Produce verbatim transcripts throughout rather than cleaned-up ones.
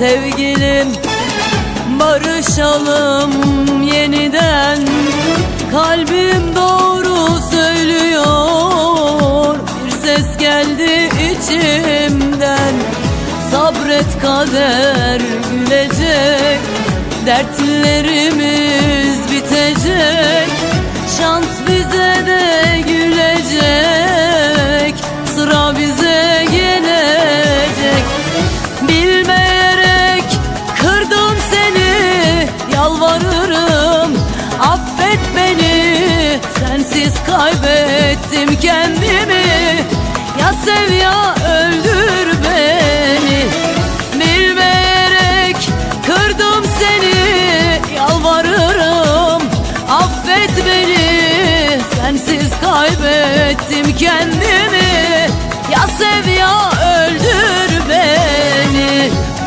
sevgilim, barışalım yeniden. Kalbim doğru söylüyor, bir ses geldi içimden. Sabret kader gülecek, dertlerimiz bitecek. Şans bize de gülecek, sıra bize gelecek. Bilmeyerek kırdım seni, yalvarırım affet beni. Sensiz kaybettim kendimi, ya sev ya öldür beni. Bilmeyerek kırdım seni, yalvarırım affet beni. Sensiz kaybettim kendimi, ya sev ya öldür beni.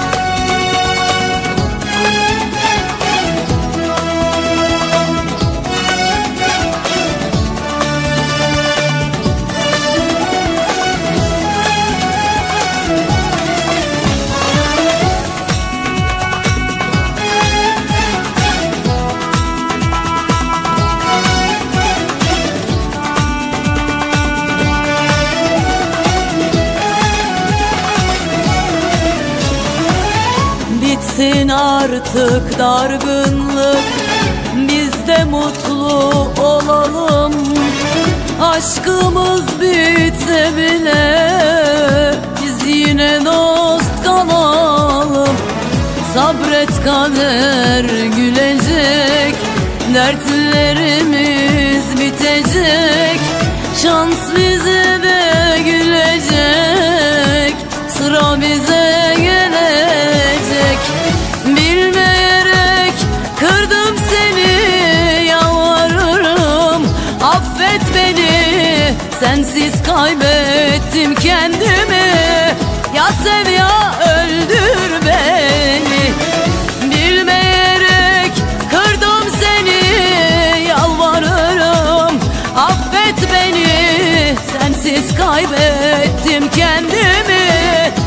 Bitsin artık dargınlık, biz de mutlu olalım. Aşkımız bitse bile biz yine dost kalalım. Sabret kader gülecek, dertlerimiz bitecek. Şans bize de gülecek, sıra bize gelecek. Bilmeyerek kırdım seni, yalvarırım affet beni. Sensiz kaybettim kendimi, ya sev ya öldür beni. Bilmeyerek kırdım seni, yalvarırım affet beni. Sensiz kaybettim kendimi,